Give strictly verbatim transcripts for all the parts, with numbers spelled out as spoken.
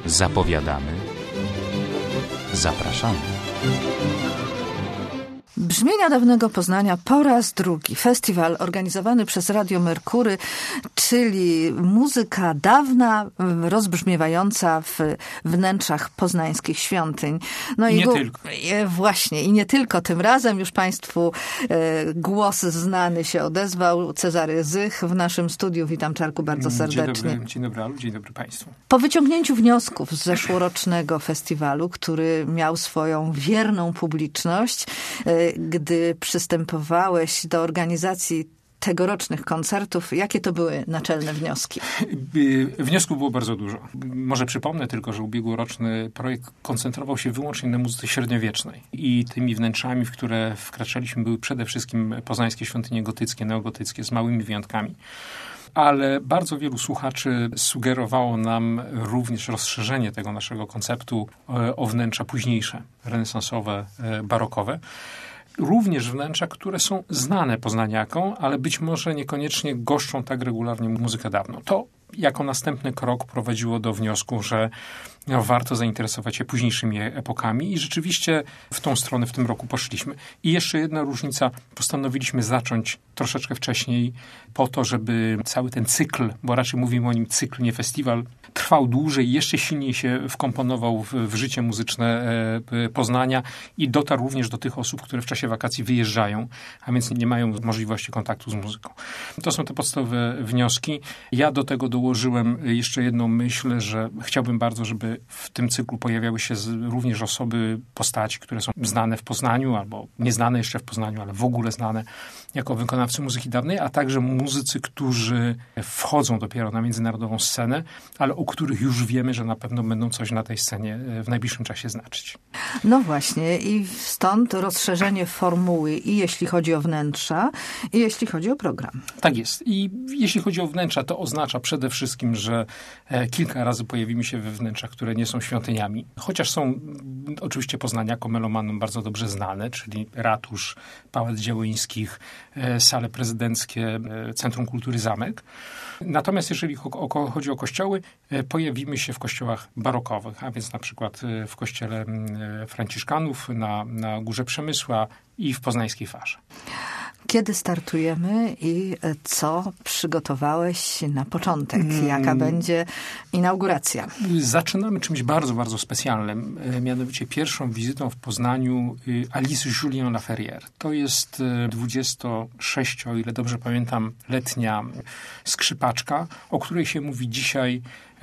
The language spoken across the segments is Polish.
Zapowiadamy, zapraszamy. Brzmienia dawnego Poznania po raz drugi. Festiwal organizowany przez Radio Merkury, czyli muzyka dawna, rozbrzmiewająca w wnętrzach poznańskich świątyń. No i nie go, tylko. Właśnie, i nie tylko tym razem. Już Państwu e, głos znany się odezwał. Cezary Zych w naszym studiu. Witam, Czarku, bardzo serdecznie. Dzień dobry, dzień dobry, Alu, dzień dobry Państwu. Po wyciągnięciu wniosków z zeszłorocznego festiwalu, który miał swoją wierną publiczność, e, gdy przystępowałeś do organizacji tegorocznych koncertów, jakie to były naczelne wnioski? Wniosków było bardzo dużo. Może przypomnę tylko, że ubiegłoroczny projekt koncentrował się wyłącznie na muzyce średniowiecznej. I tymi wnętrzami, w które wkraczaliśmy, były przede wszystkim poznańskie świątynie gotyckie, neogotyckie, z małymi wyjątkami. Ale bardzo wielu słuchaczy sugerowało nam również rozszerzenie tego naszego konceptu o wnętrza późniejsze, renesansowe, barokowe. Również wnętrza, które są znane poznaniakom, ale być może niekoniecznie goszczą tak regularnie muzykę dawną. To jako następny krok prowadziło do wniosku, że no, warto zainteresować się późniejszymi epokami i rzeczywiście w tą stronę w tym roku poszliśmy. I jeszcze jedna różnica, postanowiliśmy zacząć troszeczkę wcześniej po to, żeby cały ten cykl, bo raczej mówimy o nim cykl, nie festiwal, trwał dłużej, jeszcze silniej się wkomponował w, w życie muzyczne e, Poznania i dotarł również do tych osób, które w czasie wakacji wyjeżdżają, a więc nie mają możliwości kontaktu z muzyką. To są te podstawowe wnioski. Ja do tego dołożyłem jeszcze jedną myśl, że chciałbym bardzo, żeby w tym cyklu pojawiały się również osoby, postaci, które są znane w Poznaniu albo nieznane jeszcze w Poznaniu, ale w ogóle znane jako wykonawcy muzyki dawnej, a także muzycy, którzy wchodzą dopiero na międzynarodową scenę, ale o których już wiemy, że na pewno będą coś na tej scenie w najbliższym czasie znaczyć. No właśnie i stąd rozszerzenie formuły i jeśli chodzi o wnętrza, i jeśli chodzi o program. Tak jest. I jeśli chodzi o wnętrza, to oznacza przede wszystkim, że kilka razy pojawimy się we wnętrzach, które nie są świątyniami. Chociaż są oczywiście poznaniakom, melomanom bardzo dobrze znane, czyli ratusz, Pałac Działyńskich, sale prezydenckie, Centrum Kultury Zamek. Natomiast jeżeli chodzi o kościoły, pojawimy się w kościołach barokowych, a więc na przykład w kościele Franciszkanów na, na Górze Przemysła i w Poznańskiej Farze. Kiedy startujemy i co przygotowałeś na początek? Jaka będzie inauguracja? Zaczynamy czymś bardzo, bardzo specjalnym. Mianowicie pierwszą wizytą w Poznaniu Alice Julien Laferrière. To jest dwudziestosześcio, o ile dobrze pamiętam, letnia skrzypaczka, o której się mówi dzisiaj,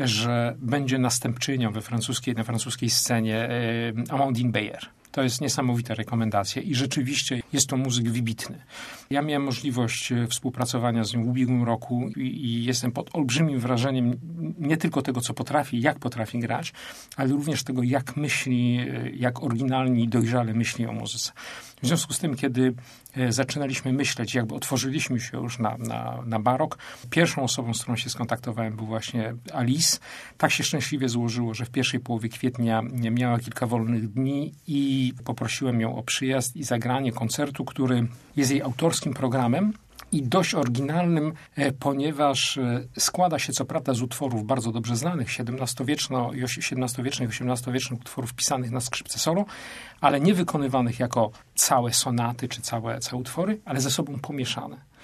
że będzie następczynią we francuskiej, na francuskiej scenie Amandine Bayer. To jest niesamowita rekomendacja i rzeczywiście jest to muzyk wybitny. Ja miałem możliwość współpracowania z nim w ubiegłym roku i, i jestem pod olbrzymim wrażeniem nie tylko tego, co potrafi, jak potrafi grać, ale również tego, jak myśli, jak oryginalnie i dojrzale myśli o muzyce. W związku z tym, kiedy zaczynaliśmy myśleć, jakby otworzyliśmy się już na, na, na barok, pierwszą osobą, z którą się skontaktowałem, był właśnie Alice. Tak się szczęśliwie złożyło, że w pierwszej połowie kwietnia miała kilka wolnych dni i poprosiłem ją o przyjazd i zagranie koncertu, który jest jej autorskim programem i dość oryginalnym, ponieważ składa się co prawda z utworów bardzo dobrze znanych, siedemnastowiecznych, osiemnastowiecznych utworów pisanych na skrzypce solo, ale nie wykonywanych jako całe sonaty czy całe, całe utwory, ale ze sobą pomieszane.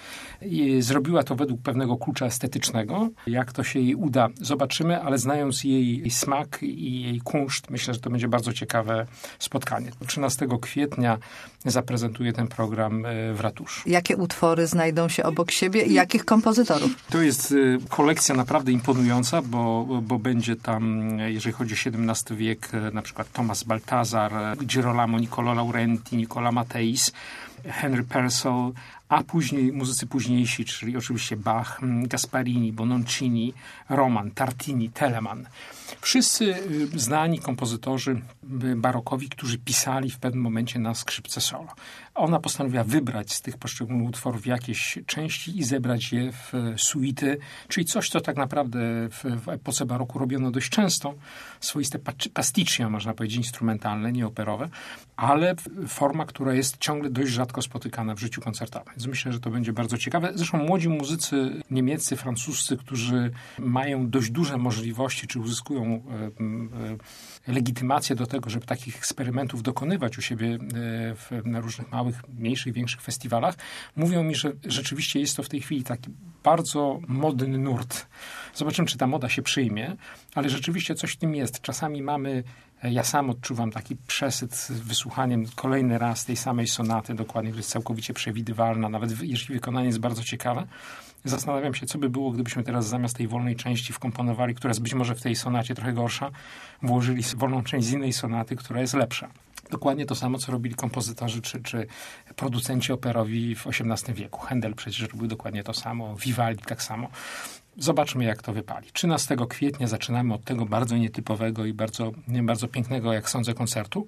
I zrobiła to według pewnego klucza estetycznego. Jak to się jej uda, zobaczymy, ale znając jej, jej smak i jej kunszt, myślę, że to będzie bardzo ciekawe spotkanie. trzynastego kwietnia zaprezentuję ten program w ratuszu. Jakie utwory znajdą się obok siebie i jakich kompozytorów? To jest kolekcja naprawdę imponująca, bo, bo będzie tam, jeżeli chodzi o siedemnasty wiek, na przykład Thomas Baltazar, Girolamo Niccolo Laurenti, Nicola Matteis, Henry Purcell, a później muzycy późniejsi, czyli oczywiście Bach, Gasparini, Bononcini, Roman, Tartini, Telemann. Wszyscy znani kompozytorzy barokowi, którzy pisali w pewnym momencie na skrzypce solo. Ona postanowiła wybrać z tych poszczególnych utworów jakieś części i zebrać je w suity, czyli coś, co tak naprawdę w, w epoce baroku robiono dość często. Swoiste pasticcio, można powiedzieć, instrumentalne, nie operowe, ale forma, która jest ciągle dość rzadko spotykana w życiu koncertowym. Więc myślę, że to będzie bardzo ciekawe. Zresztą młodzi muzycy niemieccy, francuscy, którzy mają dość duże możliwości, czy uzyskują e, e, legitymację do tego, żeby takich eksperymentów dokonywać u siebie e, w, na różnych małych, mniejszych, większych festiwalach, mówią mi, że rzeczywiście jest to w tej chwili taki bardzo modny nurt. Zobaczymy, czy ta moda się przyjmie, ale rzeczywiście coś w tym jest. Czasami mamy, ja sam odczuwam taki przesyt z wysłuchaniem kolejny raz tej samej sonaty, dokładnie, która jest całkowicie przewidywalna, nawet jeśli wykonanie jest bardzo ciekawe. Zastanawiam się, co by było, gdybyśmy teraz zamiast tej wolnej części wkomponowali, która jest być może w tej sonacie trochę gorsza, włożyli wolną część z innej sonaty, która jest lepsza. Dokładnie to samo, co robili kompozytorzy czy, czy producenci operowi w osiemnastym wieku. Händel przecież robił dokładnie to samo, Vivaldi tak samo. Zobaczmy, jak to wypali. trzynastego kwietnia zaczynamy od tego bardzo nietypowego i bardzo, nie bardzo pięknego, jak sądzę, koncertu.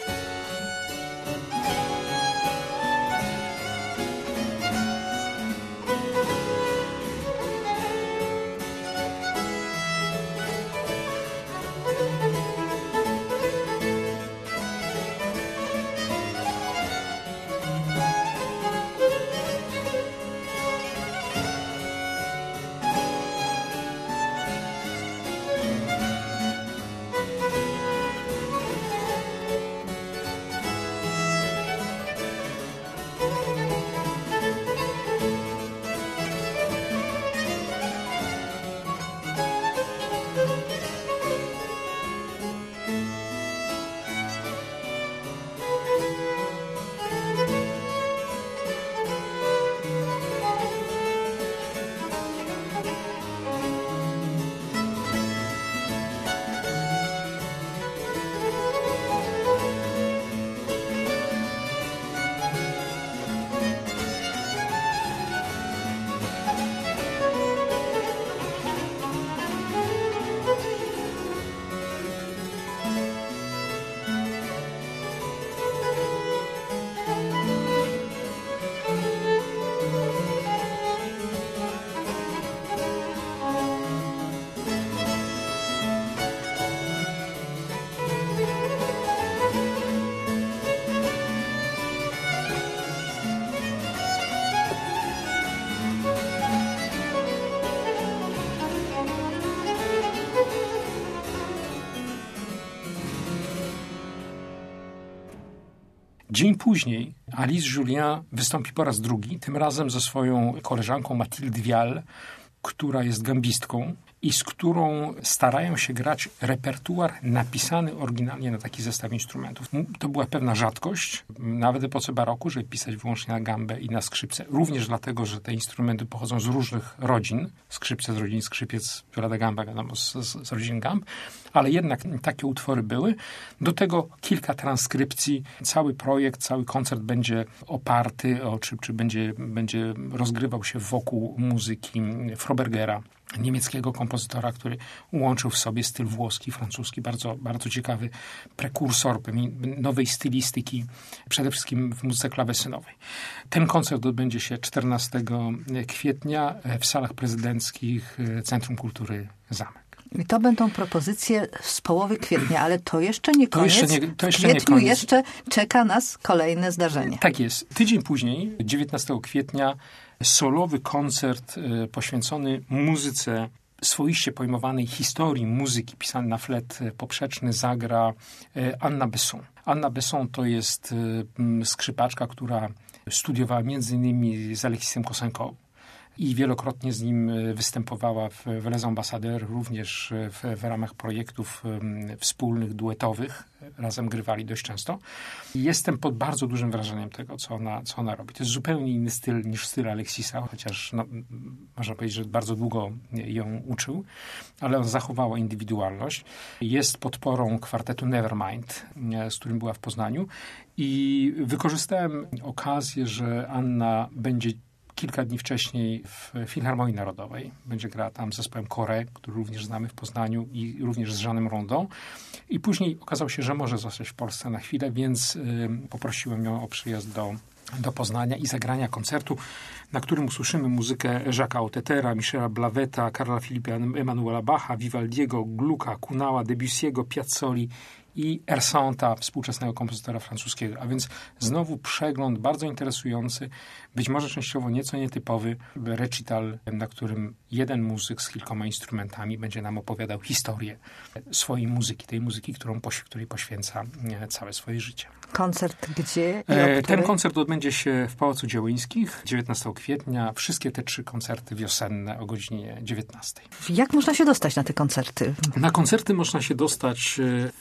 Dzień później Alice Julien wystąpi po raz drugi, tym razem ze swoją koleżanką Mathilde Vial, która jest gambistką i z którą starają się grać repertuar napisany oryginalnie na taki zestaw instrumentów. To była pewna rzadkość, nawet w epoce baroku, żeby pisać wyłącznie na gambę i na skrzypce. Również dlatego, że te instrumenty pochodzą z różnych rodzin. Skrzypce z rodzin skrzypiec, viola da gamba, wiadomo, z, z, z rodzin gamb. Ale jednak takie utwory były. Do tego kilka transkrypcji. Cały projekt, cały koncert będzie oparty, o, czy, czy będzie, będzie rozgrywał się wokół muzyki Frobergera, niemieckiego kompozytora, który łączył w sobie styl włoski, francuski, bardzo, bardzo ciekawy prekursor nowej stylistyki, przede wszystkim w muzyce klawesynowej. Ten koncert odbędzie się czternastego kwietnia w salach prezydenckich Centrum Kultury Zamek. I to będą propozycje z połowy kwietnia, ale to jeszcze nie koniec. To jeszcze nie, to jeszcze w kwietniu nie koniec. jeszcze czeka nas kolejne zdarzenie. Tak jest. Tydzień później, dziewiętnastego kwietnia, solowy koncert y, poświęcony muzyce, swoiście pojmowanej historii muzyki pisanej na flet poprzeczny zagra y, Anna Besson. Anna Besson to jest y, skrzypaczka, która studiowała między innymi z Alexisem Kosenko i wielokrotnie z nim występowała w, w Les Ambassadeurs, również w, w ramach projektów um, wspólnych, duetowych. Razem grywali dość często. I jestem pod bardzo dużym wrażeniem tego, co ona, co ona robi. To jest zupełnie inny styl niż styl Alexisa, chociaż no, można powiedzieć, że bardzo długo ją uczył, ale on zachowała indywidualność. Jest podporą kwartetu Nevermind, z którym była w Poznaniu i wykorzystałem okazję, że Anna będzie kilka dni wcześniej w Filharmonii Narodowej. Będzie grała tam z zespołem Corée, który również znamy w Poznaniu i również z Jeanem Rondą. I później okazało się, że może zostać w Polsce na chwilę, więc y, poprosiłem ją o przyjazd do, do Poznania i zagrania koncertu, na którym usłyszymy muzykę Jacques'a Ottetera, Michela Blaveta, Karla Filipa Emanuela Bacha, Vivaldiego, Glucka, Kunała, Debussy'ego, Piazzoli i Hersanta, współczesnego kompozytora francuskiego. A więc znowu przegląd bardzo interesujący, być może częściowo nieco nietypowy recital, na którym jeden muzyk z kilkoma instrumentami będzie nam opowiadał historię swojej muzyki, tej muzyki, którą, której poświęca całe swoje życie. Koncert gdzie? E, ten koncert odbędzie się w Pałacu Dziełyńskich dźwiętnastego kwietnia. Wszystkie te trzy koncerty wiosenne o godzinie dziewiętnastej. Jak można się dostać na te koncerty? Na koncerty można się dostać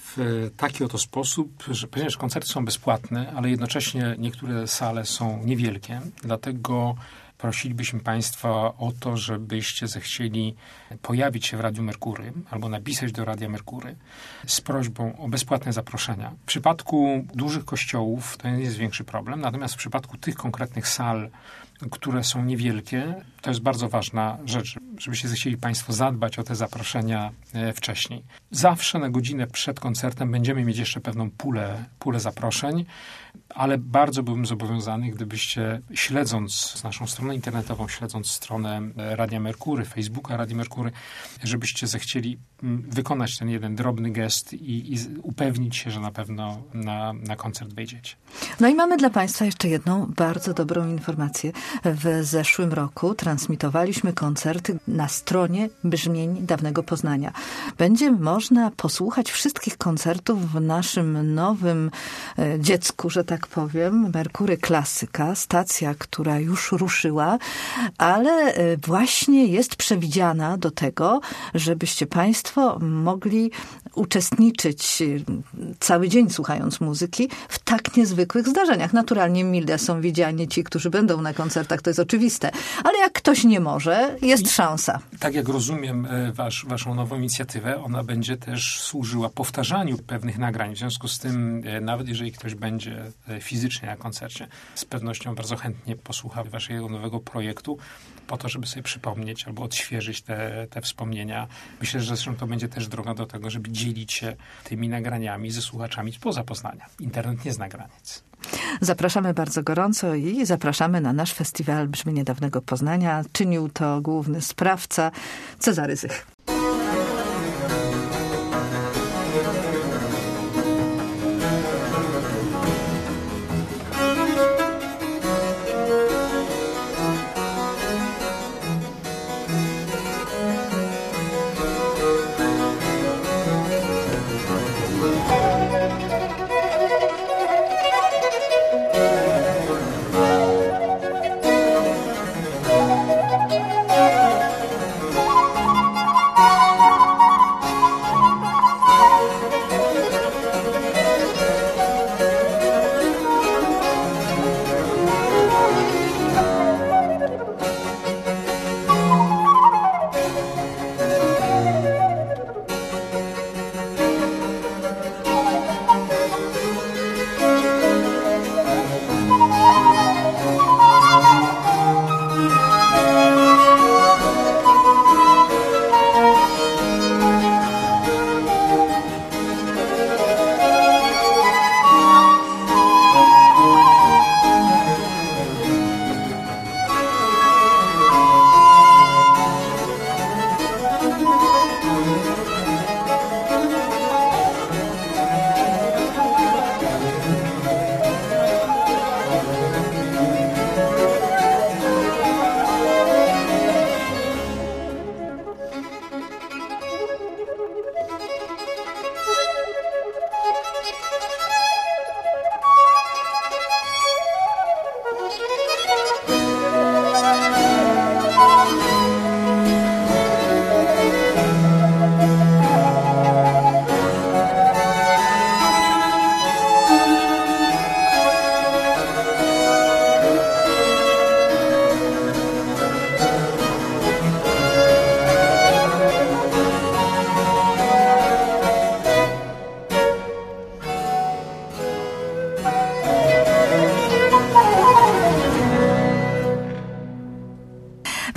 w taki oto sposób, że ponieważ koncerty są bezpłatne, ale jednocześnie niektóre sale są niewielkie, dlatego prosilibyśmy Państwa o to, żebyście zechcieli pojawić się w Radiu Merkury albo napisać do Radia Merkury z prośbą o bezpłatne zaproszenia. W przypadku dużych kościołów to jest większy problem, natomiast w przypadku tych konkretnych sal, które są niewielkie, to jest bardzo ważna rzecz, żebyście zechcieli Państwo zadbać o te zaproszenia wcześniej. Zawsze na godzinę przed koncertem będziemy mieć jeszcze pewną pulę, pulę zaproszeń, ale bardzo byłbym zobowiązany, gdybyście śledząc naszą stronę internetową, śledząc stronę Radia Merkury, Facebooka Radia Merkury, żebyście zechcieli wykonać ten jeden drobny gest i, i upewnić się, że na pewno na, na koncert wejdziecie. No i mamy dla Państwa jeszcze jedną bardzo dobrą informację. W zeszłym roku transmitowaliśmy koncerty na stronie Brzmień Dawnego Poznania. Będzie można posłuchać wszystkich koncertów w naszym nowym e, dziecku, że tak powiem, Merkury Klasyka, stacja, która już ruszyła, ale e, właśnie jest przewidziana do tego, żebyście Państwo mogli uczestniczyć cały dzień słuchając muzyki w tak niezwykłych zdarzeniach. Naturalnie mile są widziani ci, którzy będą na koncertach, to jest oczywiste. Ale jak ktoś nie może, jest szansa. Tak jak rozumiem wasz, waszą nową inicjatywę, ona będzie też służyła powtarzaniu pewnych nagrań. W związku z tym, nawet jeżeli ktoś będzie fizycznie na koncercie, z pewnością bardzo chętnie posłucha waszego nowego projektu, po to, żeby sobie przypomnieć albo odświeżyć te, te wspomnienia. Myślę, że zresztą to będzie też droga do tego, żeby dzielić się tymi nagraniami ze słuchaczami spoza Poznania. Internet nie zna granic. Zapraszamy bardzo gorąco i zapraszamy na nasz festiwal Brzmienie Dawnego Poznania. Czynił to główny sprawca Cezary Zych.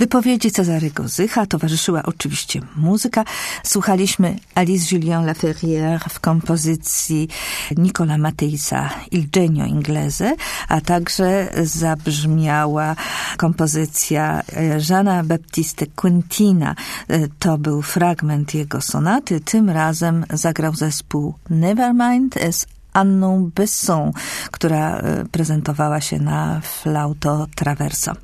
Wypowiedzi Cezarego Zycha towarzyszyła oczywiście muzyka. Słuchaliśmy Alice Julien Laferrière w kompozycji Nicola Matteisa Il Genio Inglese, a także zabrzmiała kompozycja Jeana Baptiste Quintina. To był fragment jego sonaty. Tym razem zagrał zespół Nevermind z Anną Besson, która prezentowała się na flauto traverso.